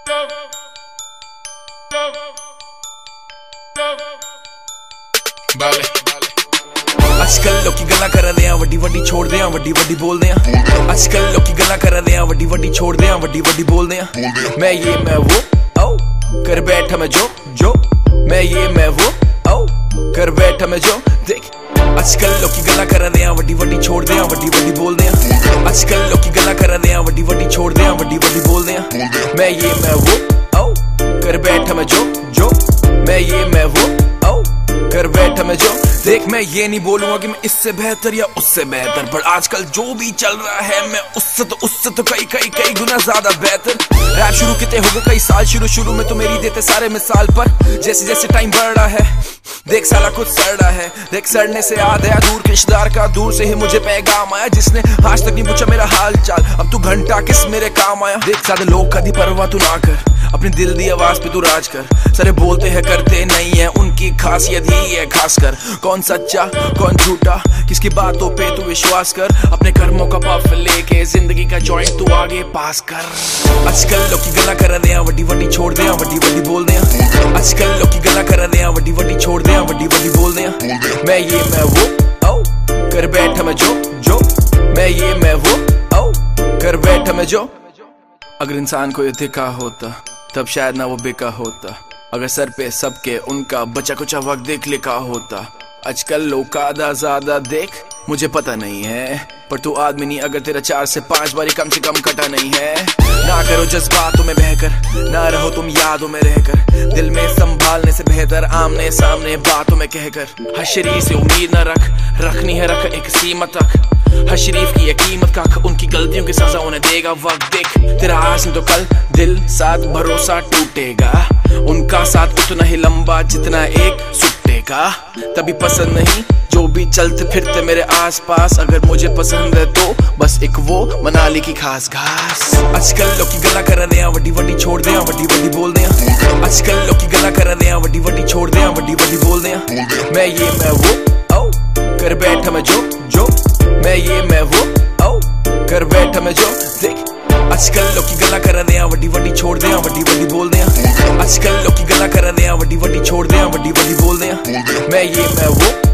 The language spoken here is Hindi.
अजकल लोकी गल्लां करदे आ वड्डी वड्डी छोड़दे आ वड्डी वड्डी बोलदे आ। अजकल लोकी गल्लां करदे आ वड्डी वड्डी छोड़दे आ वड्डी वड्डी बोलदे आ। मैं ये मैं वो ओ कर बैठा मैं जो मैं ये मैं वो ओ कर बैठा मैं जो देख। अजकल लोकी गल्लां करदे आ वड्डी वड्डी छोड़दे आ वड्डी वड्डी बोलदे आ। अजकल लोकी गल्लां करदे आ वड्डी वड्डी छोड़दे आ वड्डी वड्डी बोलदे आ। मैं ये मैं वो ओ कर बैठा मैं जो मैं ये मैं वो ओ कर बैठा मैं जो देख। मैं ये नहीं बोलूंगा कि मैं इससे बेहतर या उससे बेहतर, पर आजकल जो भी चल रहा है मैं उससे तो कई गुना ज्यादा बेहतर। रैप शुरू किते हो गए कई साल, शुरू में तो मेरी देते सारे मिसाल, पर जैसे जैसे टाइम बढ़ रहा है देख साला कुछ सड़ रहा है। देख सड़ने से याद आया दूर रिश्तेदार का, दूर से ही मुझे पैगाम आया जिसने आज तक नहीं पूछा मेरा हाल चाल। अब तू घंटा किस मेरे काम आया। देख सारे लोग कभी परवाह तू ना कर, अपनी दिल दी आवाज पे तू राज कर। सारे बोलते हैं करते नहीं है, उनकी खासियत ही है खास कर। कौन सच्चा कौन झूठा किसकी बातों पे तू विश्वास कर। अपने कर्मों का पफ लेके जिंदगी का जॉइंट तू आगे पास कर। आजकल लोकी गल्लां करदे आ वड्डी वड्डी छोड़दे आ वड्डी वड्डी बोलदे आ। आजकल लोकी गल्लां करदे आ वड्डी वड्डी छोड़दे आ वड्डी वड्डी बोलदे आ। मैं ये मैं वो ओ कर बैठा मैं जो मैं ये मैं वो ओ कर बैठा मैं जो। अगर इंसान को ये दिखा होता तब शायद ना वो बेका होता। अगर सर पे सबके उनका बचा कुचा वक्त देख लिखा होता। आजकल लोग आधा ज्यादा देख मुझे पता नहीं है, पर तू आदमी नहीं अगर तेरा 4 से 5 बारी कम से कम कटा नहीं है। ना करो जज्बातों में बहकर, ना रहो तुम यादों में रहकर। दिल में संभालने से बेहतर आमने सामने बातों में कहकर। हर शरीर से उम्मीद न रखनी है रख एक सीमा तक। हर शरीफ की ये कीमत का उनकी गलतियों की सजा उन्हें देगा वक्त। देख तेरा आज तो कल दिल साथ भरोसा टूटेगा। उनका साथ उतना ही लंबा जितना एक सुटेगा। तभी पसंद नहीं जो भी चलते फिरते मेरे आसपास। अगर मुझे पसंद है तो बस एक वो मनाली की खास घास। आजकल लोकी गल्लां करदे आ वड्डी वड्डी छोड़दे आ वड्डी वड्डी बोलदे आ। आजकल लोकी गल्लां करदे आ वड्डी वड्डी छोड़दे आ वड्डी वड्डी बोलदे आ। मैं ये मैं वो ओ कर बैठा मैं जो मैं ये मैं वो ओ कर बैठा मैं जो देख। आजकल लोकी गल्लां करदे आ वड्डी वड्डी छोड़दे आ वड्डी वड्डी बोलदे आ। आजकल लोकी गल्लां करदे आ वड्डी वड्डी छोड़दे आ वड्डी वड्डी बोलदे आ। मैं ये मैं वो